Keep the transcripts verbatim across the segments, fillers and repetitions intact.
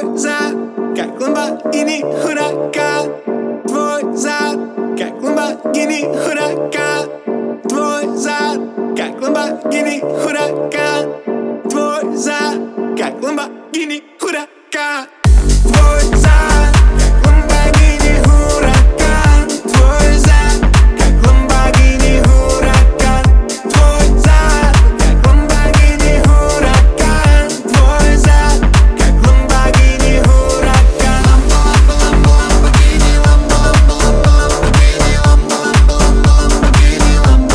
Твой зад, как Ламборгини Хуракан. Твой зад, как Ламборгини Хуракан. Твой зад, как Ламборгини Хуракан. Твой зад, как Ламборгини Хуракан. Твой зад, как Ламборгини Хуракан. Твой зад, как Ламборгини Хуракан. Твой зад, как Ламборгини Хуракан. Твой зад, как Ламборгини Хуракан. Ламборгини, Ламборгини, Ламборгини,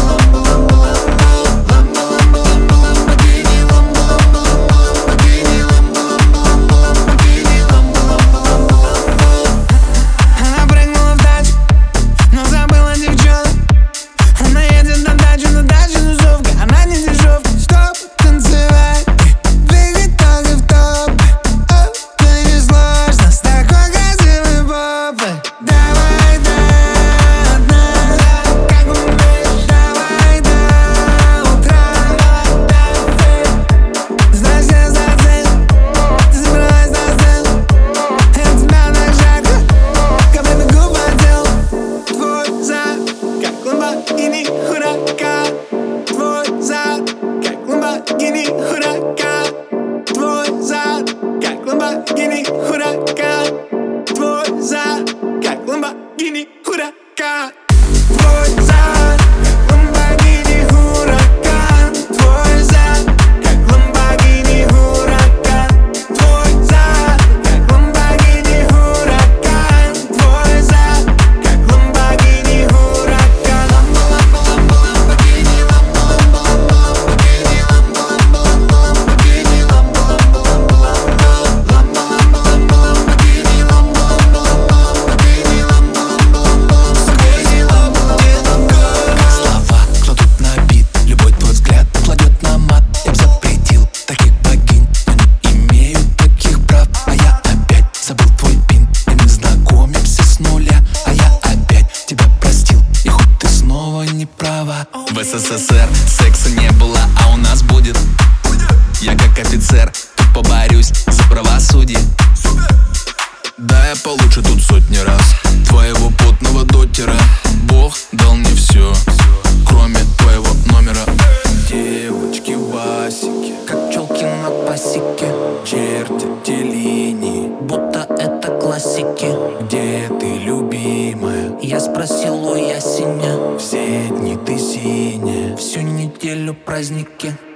Она прыгнула в тачку, но забыла девчонок. Она едет на дачу, на даче тусовка, она не дешевка. Стоп, танцевать, двигать ноги в топ. О, да не сложно с такой красивой попой. Давай до дна, как умеешь, давай до утра. Здрасте, здрасте, ты собралась на сцену. Я тебя на шаг, каплями губ отдел. Твой зад, как Ламборгини Хуракан. Твой зад, как Ламборгини Хуракан. Твой зад, как Ламборгини Хуракан. Твой зад, как Ламборгини Хуракан. Твой зад, как Ламборгини Хуракан. Твой зад, как Ламборгини Хуракан. Твой зад, как Ламборгини Хуракан. Твой зад, как Ламборгини Хуракан. Ламборгини, Ламборгини, Ламборгини, Ламборгини, Как слова кладут на бит, любой твой взгляд кладет на мат. Я б запретил таких богинь, но не имею таких прав. А я опять забыл твой пин, и мы знакомимся с нуля. А я опять тебя простил, и хоть ты снова не права. В СССР секса не было, а у нас будет. Я как офицер тут поборюсь за правосудие. Да, я получше тут сотни раз твоего потного дотера. Бог дал мне все, кроме твоего номера. Девочки Васики, как челки на пасеке, чертят те линии, будто это классики. Где ты, любимая? Я спросил у ясеня. Все дни ты синяя, всю неделю праздники.